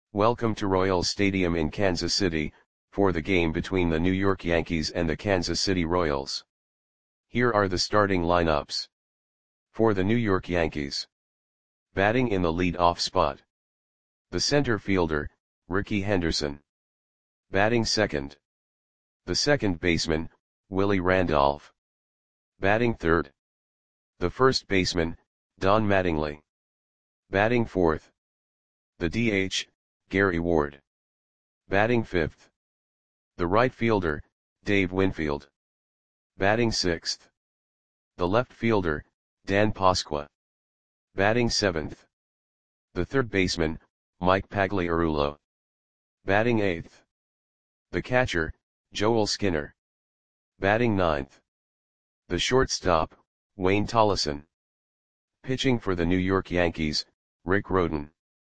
Welcome to Royals Stadium in Kansas City, for the game between the New York Yankees and the Kansas City Royals. Here are the starting lineups. For the New York Yankees. Batting in the lead-off spot. The center fielder, Rickey Henderson. Batting second. The second baseman, Willie Randolph. Batting third. The first baseman, Don Mattingly. Batting fourth. The DH, Gary Ward. Batting fifth. The right fielder, Dave Winfield. Batting sixth. The left fielder, Dan Pasqua. Batting seventh. The third baseman, Mike Pagliarulo. Batting eighth. The catcher, Joel Skinner. Batting ninth. The shortstop, Wayne Tollison. Pitching for the New York Yankees, Rick Rhoden.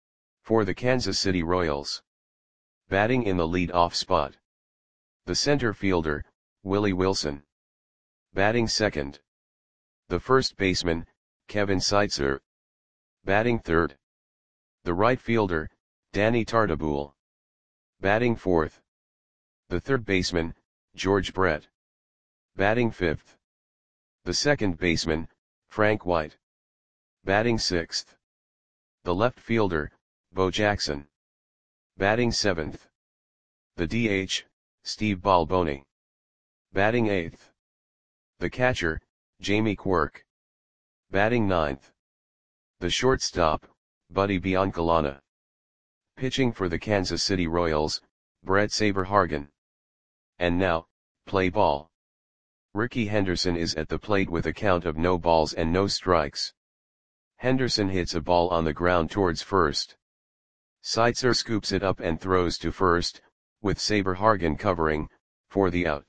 For the Kansas City Royals. Batting in the lead-off spot. The center fielder, Willie Wilson. Batting second. The first baseman, Kevin Seitzer. Batting third. The right fielder, Danny Tartabull. Batting fourth. The third baseman, George Brett. Batting fifth. The second baseman, Frank White. Batting sixth. The left fielder, Bo Jackson. Batting seventh. The DH, Steve Balboni. Batting eighth. The catcher, Jamie Quirk. Batting ninth. The shortstop, Buddy Biancalana. Pitching for the Kansas City Royals, Brett Saberhagen. And now, play ball. Rickey Henderson is at the plate with a count of no balls and no strikes. Henderson hits a ball on the ground towards first. Seitzer scoops it up and throws to first, with Saberhagen covering, for the out.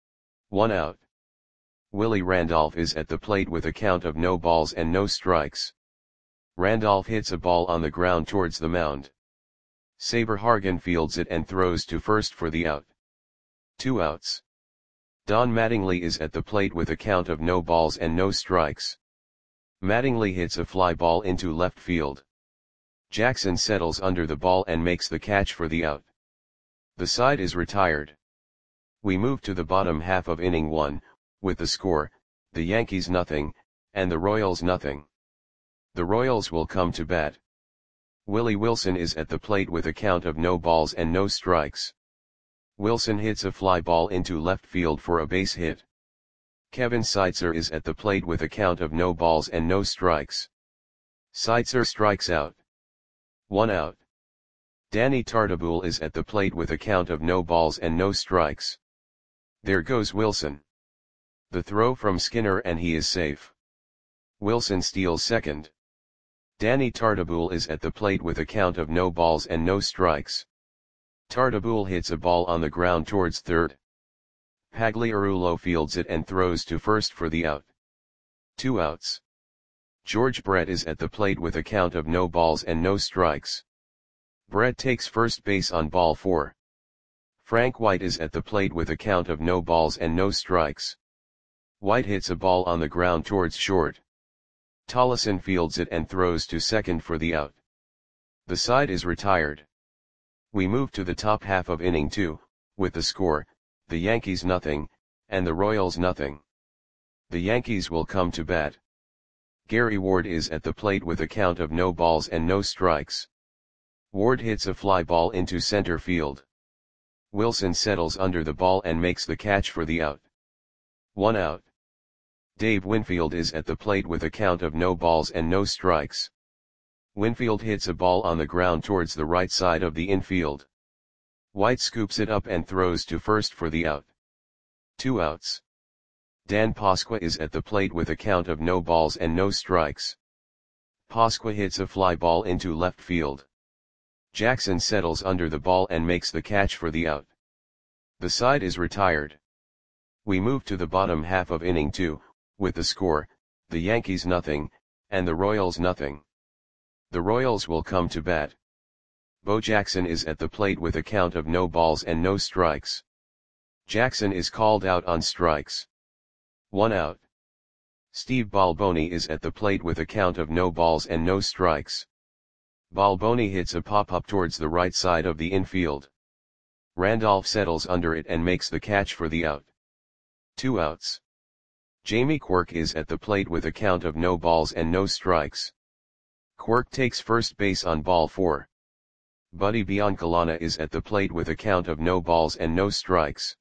1 out. Willie Randolph is at the plate with a count of no balls and no strikes. Randolph hits a ball on the ground towards the mound. Saberhagen fields it and throws to first for the out. 2 outs. Don Mattingly is at the plate with a count of no balls and no strikes. Mattingly hits a fly ball into left field. Jackson settles under the ball and makes the catch for the out. The side is retired. We move to the bottom half of inning 1, with the score, the Yankees nothing, and the Royals nothing. The Royals will come to bat. Willie Wilson is at the plate with a count of no balls and no strikes. Wilson hits a fly ball into left field for a base hit. Kevin Seitzer is at the plate with a count of no balls and no strikes. Seitzer strikes out. 1 out. Danny Tartabull is at the plate with a count of no balls and no strikes. There goes Wilson. The throw from Skinner and he is safe. Wilson steals second. Danny Tartabull is at the plate with a count of no balls and no strikes. Tartabull hits a ball on the ground towards third. Pagliarulo fields it and throws to first for the out. 2 outs. George Brett is at the plate with a count of no balls and no strikes. Brett takes first base on ball 4. Frank White is at the plate with a count of no balls and no strikes. White hits a ball on the ground towards short. Tollison fields it and throws to second for the out. The side is retired. We move to the top half of inning 2, with the score, the Yankees nothing, and the Royals nothing. The Yankees will come to bat. Gary Ward is at the plate with a count of no balls and no strikes. Ward hits a fly ball into center field. Wilson settles under the ball and makes the catch for the out. 1 out. Dave Winfield is at the plate with a count of no balls and no strikes. Winfield hits a ball on the ground towards the right side of the infield. White scoops it up and throws to first for the out. 2 outs. Dan Pasqua is at the plate with a count of no balls and no strikes. Pasqua hits a fly ball into left field. Jackson settles under the ball and makes the catch for the out. The side is retired. We move to the bottom half of inning 2, with the score, the Yankees nothing, and the Royals nothing. The Royals will come to bat. Bo Jackson is at the plate with a count of no balls and no strikes. Jackson is called out on strikes. 1 out. Steve Balboni is at the plate with a count of no balls and no strikes. Balboni hits a pop-up towards the right side of the infield. Randolph settles under it and makes the catch for the out. 2 outs. Jamie Quirk is at the plate with a count of no balls and no strikes. Quirk takes first base on ball 4. Buddy Biancalana is at the plate with a count of no balls and no strikes.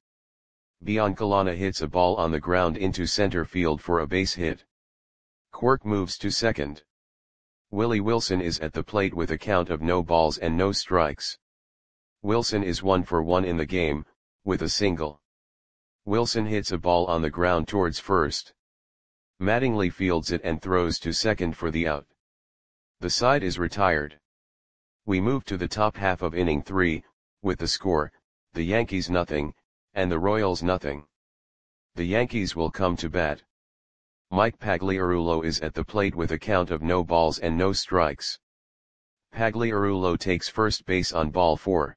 Biancalana hits a ball on the ground into center field for a base hit. Quirk moves to second. Willie Wilson is at the plate with a count of no balls and no strikes. Wilson is 1 for 1 in the game, with a single. Wilson hits a ball on the ground towards first. Mattingly fields it and throws to second for the out. The side is retired. We move to the top half of inning 3, with the score, the Yankees nothing, and the Royals nothing. The Yankees will come to bat. Mike Pagliarulo is at the plate with a count of no balls and no strikes. Pagliarulo takes first base on ball 4.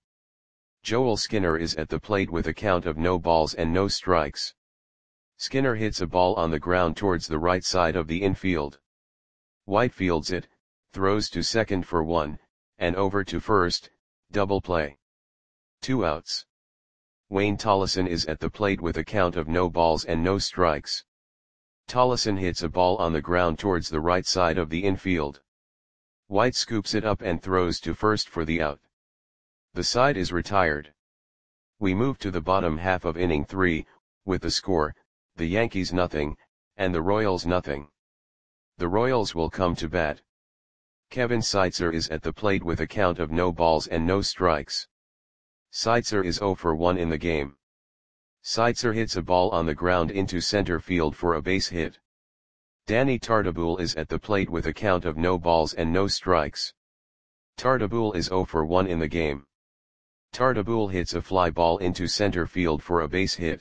Joel Skinner is at the plate with a count of no balls and no strikes. Skinner hits a ball on the ground towards the right side of the infield. White fields it, throws to second for 1, and over to first, double play. 2 outs. Wayne Tollison is at the plate with a count of no balls and no strikes. Tollison hits a ball on the ground towards the right side of the infield. White scoops it up and throws to first for the out. The side is retired. We move to the bottom half of inning 3, with the score, the Yankees nothing, and the Royals nothing. The Royals will come to bat. Kevin Seitzer is at the plate with a count of no balls and no strikes. Seitzer is 0 for 1 in the game. Seitzer hits a ball on the ground into center field for a base hit. Danny Tartabull is at the plate with a count of no balls and no strikes. Tartabull is 0 for 1 in the game. Tartabull hits a fly ball into center field for a base hit.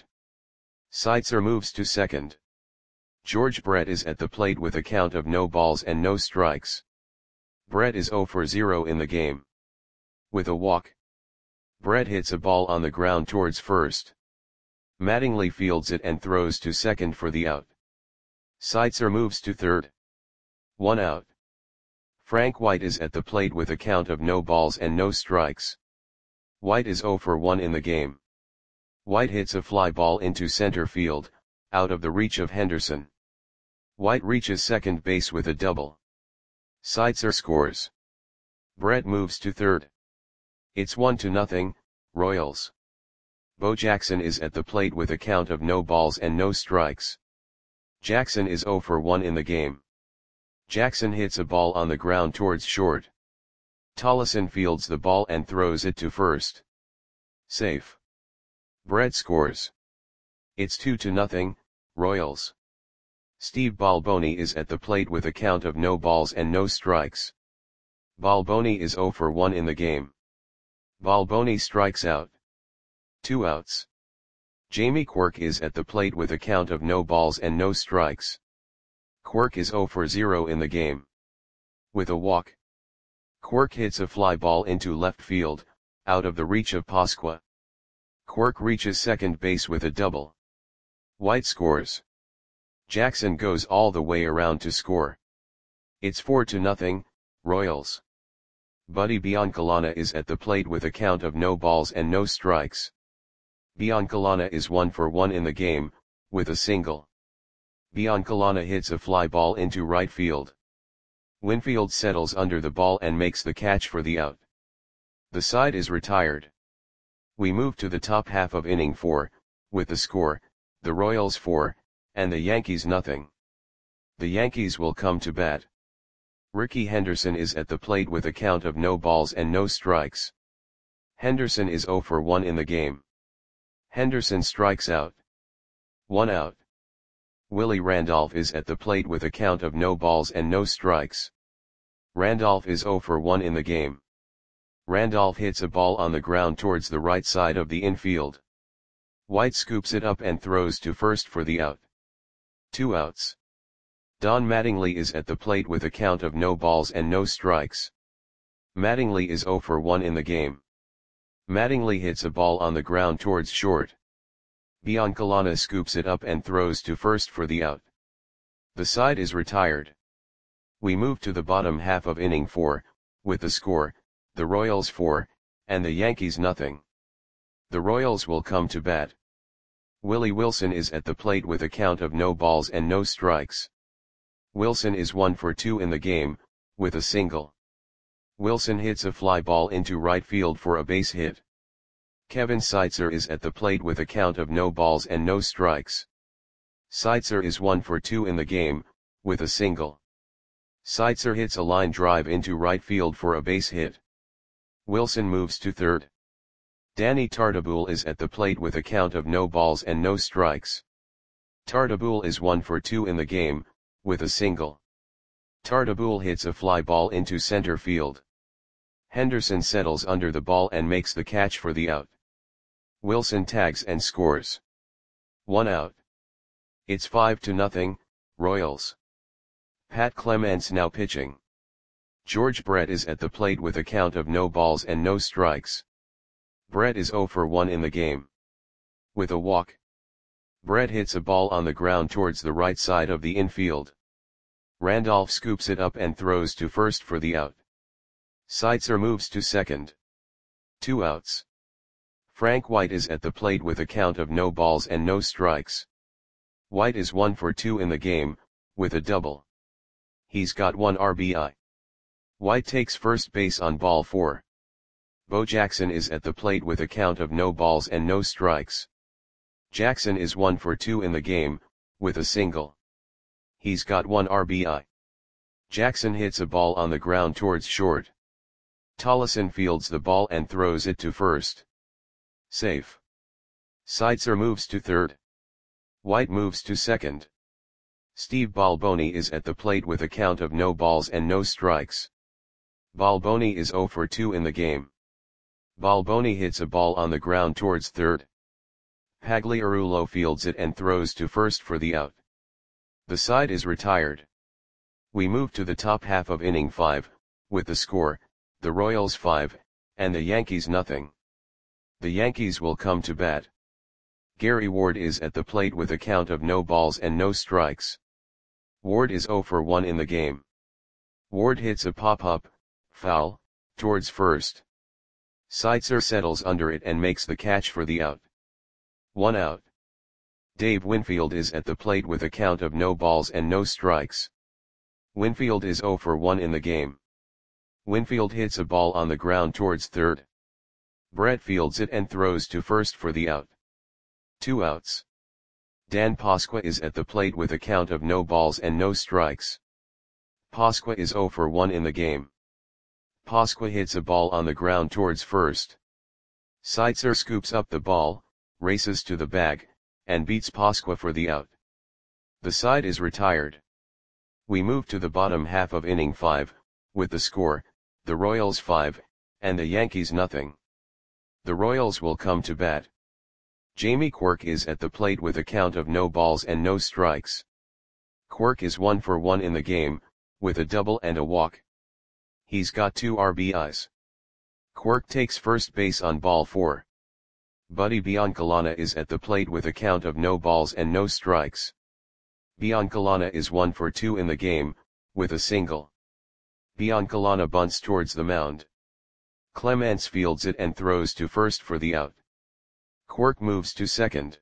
Seitzer moves to second. George Brett is at the plate with a count of no balls and no strikes. Brett is 0 for 0 in the game. With a walk. Brett hits a ball on the ground towards first. Mattingly fields it and throws to second for the out. Seitzer moves to third. 1 out. Frank White is at the plate with a count of no balls and no strikes. White is 0 for 1 in the game. White hits a fly ball into center field, out of the reach of Henderson. White reaches second base with a double. Seitzer scores. Brett moves to third. It's 1-0, Royals. Bo Jackson is at the plate with a count of no balls and no strikes. Jackson is 0 for 1 in the game. Jackson hits a ball on the ground towards short. Tollison fields the ball and throws it to first. Safe. Brett scores. It's 2-0, Royals. Steve Balboni is at the plate with a count of no balls and no strikes. Balboni is 0 for 1 in the game. Balboni strikes out. 2 outs. Jamie Quirk is at the plate with a count of no balls and no strikes. Quirk is 0 for 0 in the game. With a walk. Quirk hits a fly ball into left field, out of the reach of Pasqua. Quirk reaches second base with a double. White scores. Jackson goes all the way around to score. It's 4-0, Royals. Buddy Biancalana is at the plate with a count of no balls and no strikes. Biancalana is 1 for 1 in the game, with a single. Biancalana hits a fly ball into right field. Winfield settles under the ball and makes the catch for the out. The side is retired. We move to the top half of inning 4, with the score, the Royals 4, and the Yankees nothing. The Yankees will come to bat. Rickey Henderson is at the plate with a count of no balls and no strikes. Henderson is 0 for 1 in the game. Henderson strikes out. 1 out. Willie Randolph is at the plate with a count of no balls and no strikes. Randolph is 0 for 1 in the game. Randolph hits a ball on the ground towards the right side of the infield. White scoops it up and throws to first for the out. 2 outs. Don Mattingly is at the plate with a count of no balls and no strikes. Mattingly is 0 for 1 in the game. Mattingly hits a ball on the ground towards short. Biancalana scoops it up and throws to first for the out. The side is retired. We move to the bottom half of inning 4, with the score, the Royals 4, and the Yankees nothing. The Royals will come to bat. Willie Wilson is at the plate with a count of no balls and no strikes. Wilson is 1 for 2 in the game, with a single. Wilson hits a fly ball into right field for a base hit. Kevin Seitzer is at the plate with a count of no balls and no strikes. Seitzer is 1 for 2 in the game, with a single. Seitzer hits a line drive into right field for a base hit. Wilson moves to third. Danny Tartabull is at the plate with a count of no balls and no strikes. Tartabull is 1 for 2 in the game, with a single. Tartabull hits a fly ball into center field. Henderson settles under the ball and makes the catch for the out. Wilson tags and scores. 1 out. It's 5-0, Royals. Pat Clements now pitching. George Brett is at the plate with a count of no balls and no strikes. Brett is 0 for 1 in the game. With a walk. Brett hits a ball on the ground towards the right side of the infield. Randolph scoops it up and throws to first for the out. Seitzer moves to second. 2 outs. Frank White is at the plate with a count of no balls and no strikes. White is 1 for 2 in the game, with a double. He's got 1 RBI. White takes first base on ball 4. Bo Jackson is at the plate with a count of no balls and no strikes. Jackson is 1 for 2 in the game, with a single. He's got 1 RBI. Jackson hits a ball on the ground towards short. Tollison fields the ball and throws it to first. Safe. Seitzer moves to third. White moves to second. Steve Balboni is at the plate with a count of no balls and no strikes. Balboni is 0 for 2 in the game. Balboni hits a ball on the ground towards third. Pagliarulo fields it and throws to first for the out. The side is retired. We move to the top half of inning 5, with the score, the Royals 5, and the Yankees nothing. The Yankees will come to bat. Gary Ward is at the plate with a count of no balls and no strikes. Ward is 0 for 1 in the game. Ward hits a pop-up, foul, towards first. Seitzer settles under it and makes the catch for the out. 1 out. Dave Winfield is at the plate with a count of no balls and no strikes. Winfield is 0 for 1 in the game. Winfield hits a ball on the ground towards third. Brett fields it and throws to first for the out. 2 outs. Dan Pasqua is at the plate with a count of no balls and no strikes. Pasqua is 0 for 1 in the game. Pasqua hits a ball on the ground towards first. Seitzer scoops up the ball, races to the bag, and beats Pasqua for the out. The side is retired. We move to the bottom half of inning 5, with the score, the Royals 5, and the Yankees nothing. The Royals will come to bat. Jamie Quirk is at the plate with a count of no balls and no strikes. Quirk is 1 for 1 in the game, with a double and a walk. He's got 2 RBIs. Quirk takes first base on ball 4. Buddy Biancalana is at the plate with a count of no balls and no strikes. Biancalana is 1 for 2 in the game, with a single. Biancalana bunts towards the mound. Clements fields it and throws to first for the out. Quirk moves to second.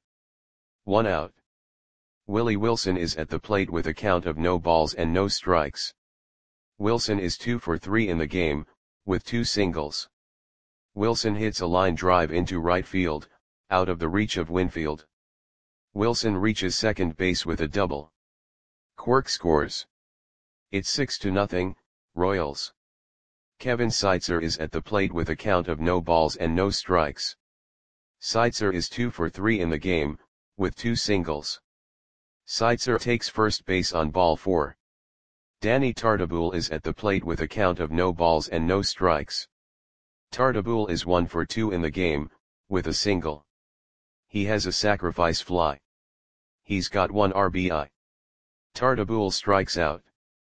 1 out. Willie Wilson is at the plate with a count of no balls and no strikes. Wilson is 2 for 3 in the game, with 2 singles. Wilson hits a line drive into right field, out of the reach of Winfield. Wilson reaches second base with a double. Quirk scores. It's 6-0, Royals. Kevin Seitzer is at the plate with a count of no balls and no strikes. Seitzer is 2 for 3 in the game, with 2 singles. Seitzer takes first base on ball 4. Danny Tartabull is at the plate with a count of no balls and no strikes. Tartabull is 1 for 2 in the game, with a single. He has a sacrifice fly. He's got 1 RBI. Tartabull strikes out.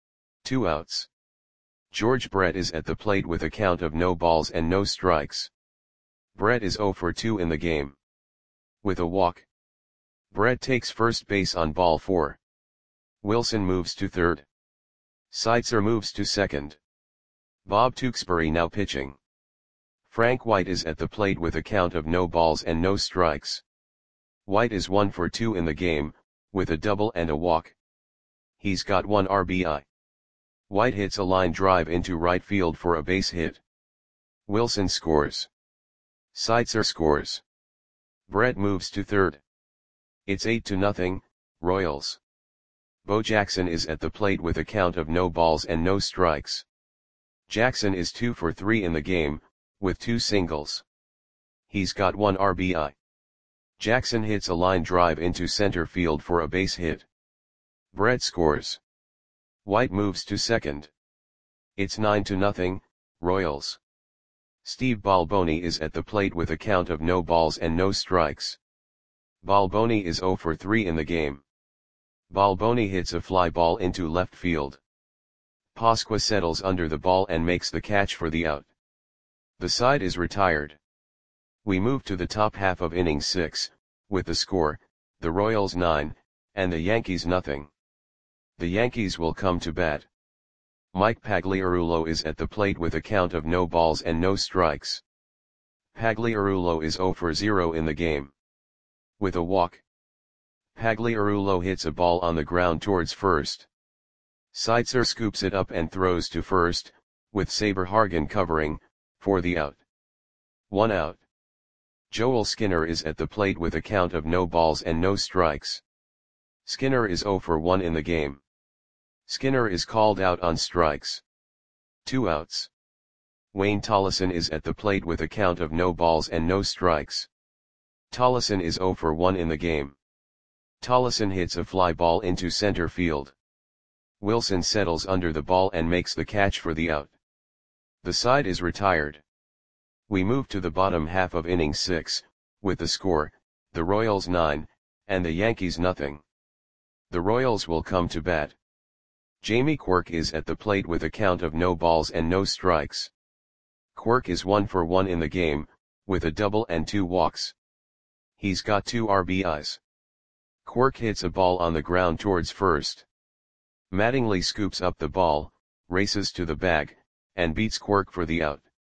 2 outs. George Brett is at the plate with a count of no balls and no strikes. Brett is 0 for 2 in the game. With a walk. Brett takes first base on ball 4. Wilson moves to third. Seitzer moves to second. Bob Tewksbury now pitching. Frank White is at the plate with a count of no balls and no strikes. White is 1 for 2 in the game, with a double and a walk. He's got 1 RBI. White hits a line drive into right field for a base hit. Wilson scores. Seitzer scores. Brett moves to third. It's 8-0, Royals. Bo Jackson is at the plate with a count of no balls and no strikes. Jackson is 2 for 3 in the game, with 2 singles. He's got 1 RBI. Jackson hits a line drive into center field for a base hit. Brett scores. White moves to second. It's 9-0, Royals. Steve Balboni is at the plate with a count of no balls and no strikes. Balboni is 0 for 3 in the game. Balboni hits a fly ball into left field. Pasqua settles under the ball and makes the catch for the out. The side is retired. We move to the top half of inning 6, with the score, the Royals 9, and the Yankees nothing. The Yankees will come to bat. Mike Pagliarulo is at the plate with a count of no balls and no strikes. Pagliarulo is 0 for 0 in the game. With a walk. Pagliarulo hits a ball on the ground towards first. Seitzer scoops it up and throws to first, with Saberhagen covering, for the out. 1 out. Joel Skinner is at the plate with a count of no balls and no strikes. Skinner is 0 for 1 in the game. Skinner is called out on strikes. 2 outs. Wayne Tollison is at the plate with a count of no balls and no strikes. Tollison is 0 for 1 in the game. Tollison hits a fly ball into center field. Wilson settles under the ball and makes the catch for the out. The side is retired. We move to the bottom half of inning 6, with the score, the Royals 9, and the Yankees nothing. The Royals will come to bat. Jamie Quirk is at the plate with a count of no balls and no strikes. Quirk is 1 for 1 in the game, with a double and 2 walks. He's got 2 RBIs. Quirk hits a ball on the ground towards first. Mattingly scoops up the ball, races to the bag, and beats Quirk for the out.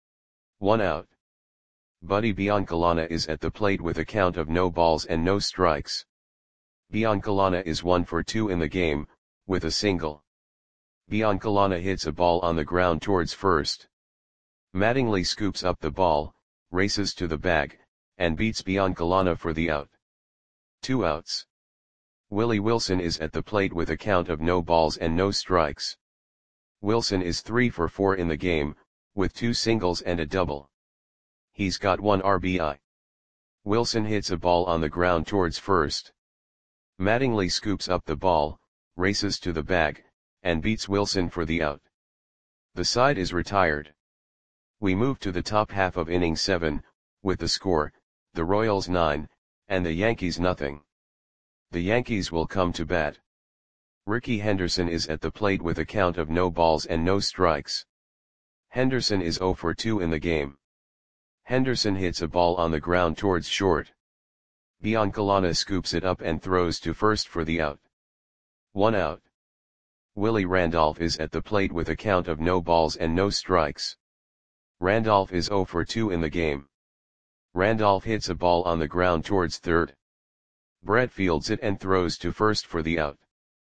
1 out. Buddy Biancalana is at the plate with a count of no balls and no strikes. Biancalana is 1 for 2 in the game, with a single. Biancalana hits a ball on the ground towards first. Mattingly scoops up the ball, races to the bag, and beats Biancalana for the out. 2 outs. Willie Wilson is at the plate with a count of no balls and no strikes. Wilson is 3 for 4 in the game, with 2 singles and a double. He's got 1 RBI. Wilson hits a ball on the ground towards first. Mattingly scoops up the ball, races to the bag, and beats Wilson for the out. The side is retired. We move to the top half of inning 7, with the score, the Royals 9, and the Yankees nothing. The Yankees will come to bat. Ricky Henderson is at the plate with a count of no balls and no strikes. Henderson is 0 for 2 in the game. Henderson hits a ball on the ground towards short. Biancalana scoops it up and throws to first for the out. 1 out. Willie Randolph is at the plate with a count of no balls and no strikes. Randolph is 0 for 2 in the game. Randolph hits a ball on the ground towards third. Brett fields it and throws to first for the out.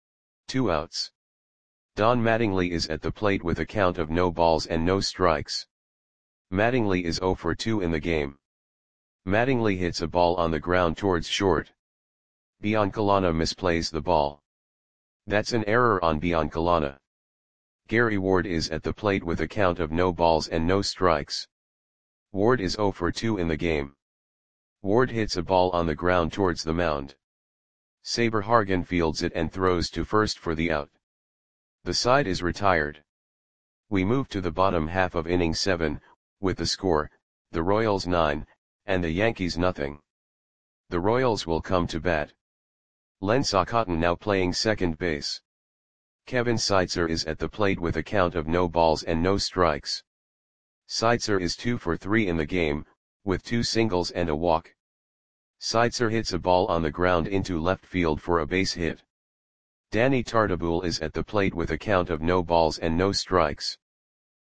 2 outs. Don Mattingly is at the plate with a count of no balls and no strikes. Mattingly is 0 for 2 in the game. Mattingly hits a ball on the ground towards short. Biancalana misplays the ball. That's an error on Biancalana. Gary Ward is at the plate with a count of no balls and no strikes. Ward is 0 for 2 in the game. Ward hits a ball on the ground towards the mound. Saberhagen fields it and throws to first for the out. The side is retired. We move to the bottom half of inning 7, with the score, the Royals 9, and the Yankees nothing. The Royals will come to bat. Len Socotton now playing second base. Kevin Seitzer is at the plate with a count of no balls and no strikes. Seitzer is 2 for 3 in the game, with 2 singles and a walk. Seitzer hits a ball on the ground into left field for a base hit. Danny Tartabull is at the plate with a count of no balls and no strikes.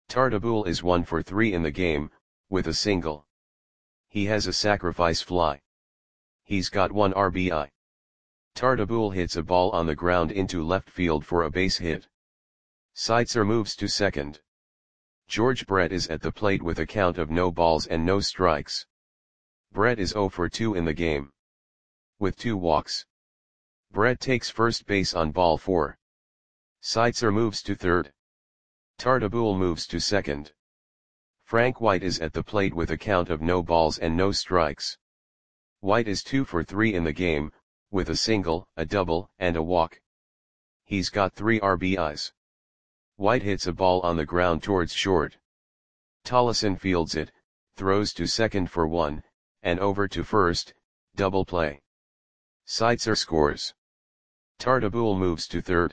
Tartabull is 1 for 3 in the game, with a single. He has a sacrifice fly. He's got 1 RBI. Tartabull hits a ball on the ground into left field for a base hit. Seitzer moves to second. George Brett is at the plate with a count of no balls and no strikes. Brett is 0 for 2 in the game. With 2 walks. Brett takes first base on ball 4. Seitzer moves to third. Tartabull moves to second. Frank White is at the plate with a count of no balls and no strikes. White is 2 for 3 in the game, with a single, a double, and a walk. He's got 3 RBIs. White hits a ball on the ground towards short. Tollefson fields it, throws to second for 1, and over to first, double play. Seitzer scores. Tartabull moves to third.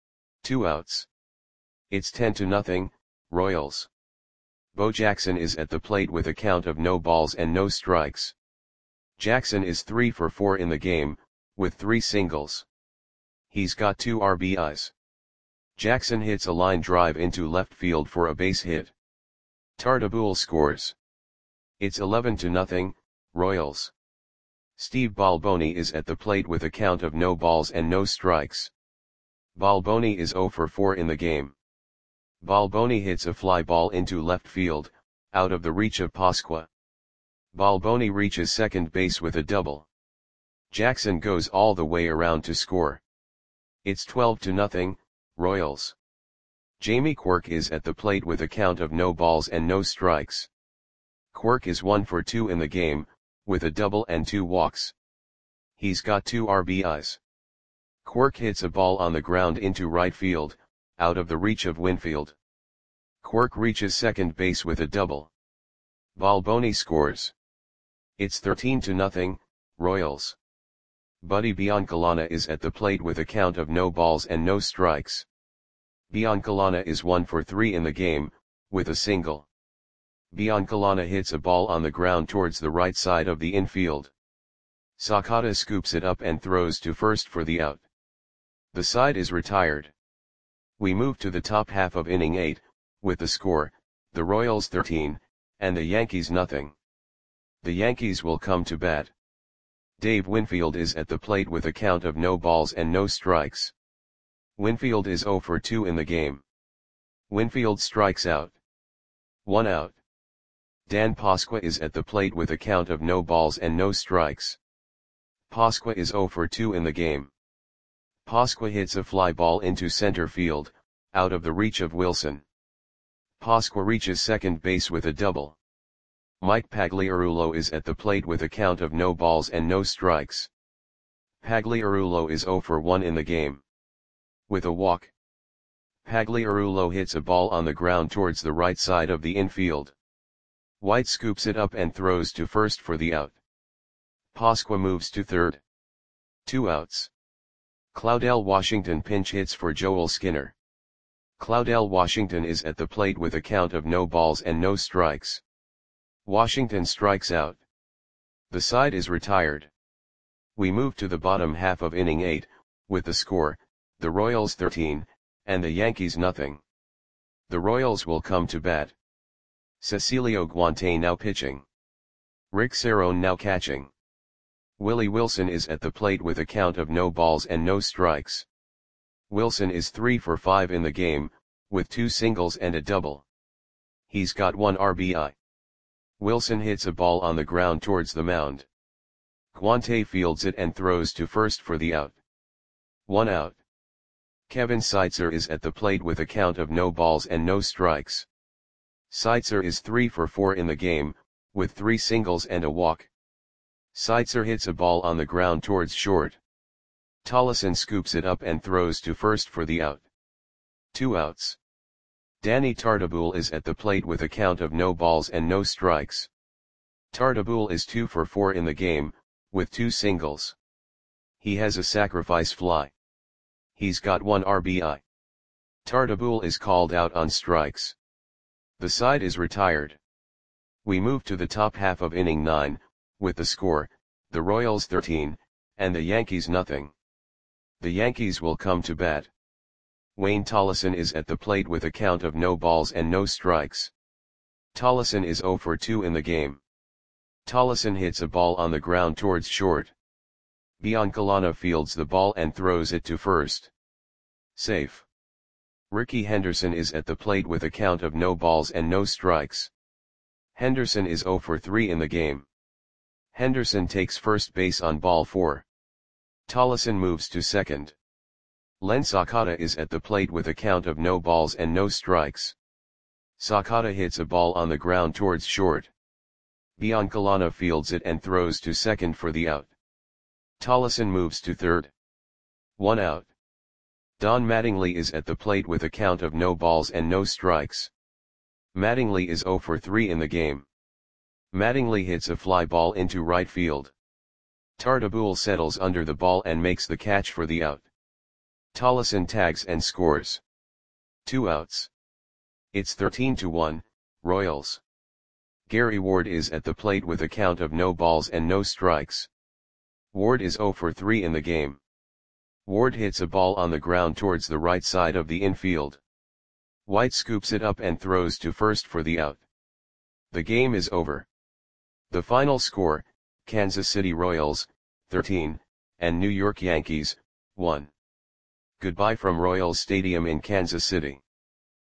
2 outs. It's 10-0, Royals. Bo Jackson is at the plate with a count of no balls and no strikes. Jackson is 3 for 4 in the game, with 3 singles. He's got 2 RBIs. Jackson hits a line drive into left field for a base hit. Tartabull scores. It's 11-0, Royals. Steve Balboni is at the plate with a count of no balls and no strikes. Balboni is 0 for 4 in the game. Balboni hits a fly ball into left field, out of the reach of Pasqua. Balboni reaches second base with a double. Jackson goes all the way around to score. It's 12-0, Royals. Jamie Quirk is at the plate with a count of no balls and no strikes. Quirk is 1 for 2 in the game, with a double and 2 walks. He's got 2 RBIs. Quirk hits a ball on the ground into right field, out of the reach of Winfield. Quirk reaches second base with a double. Balboni scores. It's 13-0, Royals. Buddy Biancalana is at the plate with a count of no balls and no strikes. Biancalana is 1 for 3 in the game, with a single. Biancalana hits a ball on the ground towards the right side of the infield. Sakata scoops it up and throws to first for the out. The side is retired. We move to the top half of inning 8, with the score, the Royals 13, and the Yankees nothing. The Yankees will come to bat. Dave Winfield is at the plate with a count of no balls and no strikes. Winfield is 0 for 2 in the game. Winfield strikes out. 1 out. Dan Pasqua is at the plate with a count of no balls and no strikes. Pasqua is 0 for 2 in the game. Pasqua hits a fly ball into center field, out of the reach of Wilson. Pasqua reaches second base with a double. Mike Pagliarulo is at the plate with a count of no balls and no strikes. Pagliarulo is 0 for 1 in the game. With a walk. Pagliarulo hits a ball on the ground towards the right side of the infield. White scoops it up and throws to first for the out. Pasqua moves to third. 2 outs. Claudel Washington pinch hits for Joel Skinner. Claudel Washington is at the plate with a count of no balls and no strikes. Washington strikes out. The side is retired. We move to the bottom half of inning 8, with the score, the Royals 13, and the Yankees nothing. The Royals will come to bat. Cecilio Guante now pitching. Rick Cerone now catching. Willie Wilson is at the plate with a count of no balls and no strikes. Wilson is 3 for 5 in the game, with 2 singles and a double. He's got 1 RBI. Wilson hits a ball on the ground towards the mound. Guante fields it and throws to first for the out. 1 out. Kevin Seitzer is at the plate with a count of no balls and no strikes. Seitzer is 3 for 4 in the game, with 3 singles and a walk. Seitzer hits a ball on the ground towards short. Tollefson scoops it up and throws to first for the out. 2 outs. Danny Tartabull is at the plate with a count of no balls and no strikes. Tartabull is 2 for 4 in the game, with 2 singles. He has a sacrifice fly. He's got 1 RBI. Tartabull is called out on strikes. The side is retired. We move to the top half of inning 9, with the score, the Royals 13, and the Yankees nothing. The Yankees will come to bat. Wayne Tollison is at the plate with a count of no balls and no strikes. Tollison is 0 for 2 in the game. Tollison hits a ball on the ground towards short. Biancalana fields the ball and throws it to first. Safe. Rickey Henderson is at the plate with a count of no balls and no strikes. Henderson is 0 for 3 in the game. Henderson takes first base on ball 4. Tollison moves to second. Len Sakata is at the plate with a count of no balls and no strikes. Sakata hits a ball on the ground towards short. Biancalana fields it and throws to second for the out. Tollison moves to third. 1 out. Don Mattingly is at the plate with a count of no balls and no strikes. Mattingly is 0 for 3 in the game. Mattingly hits a fly ball into right field. Tartabull settles under the ball and makes the catch for the out. Tollison tags and scores. 2 outs. It's 13-1, Royals. Gary Ward is at the plate with a count of no balls and no strikes. Ward is 0 for 3 in the game. Ward hits a ball on the ground towards the right side of the infield. White scoops it up and throws to first for the out. The game is over. The final score, Kansas City Royals, 13, and New York Yankees, 1. Goodbye from Royals Stadium in Kansas City.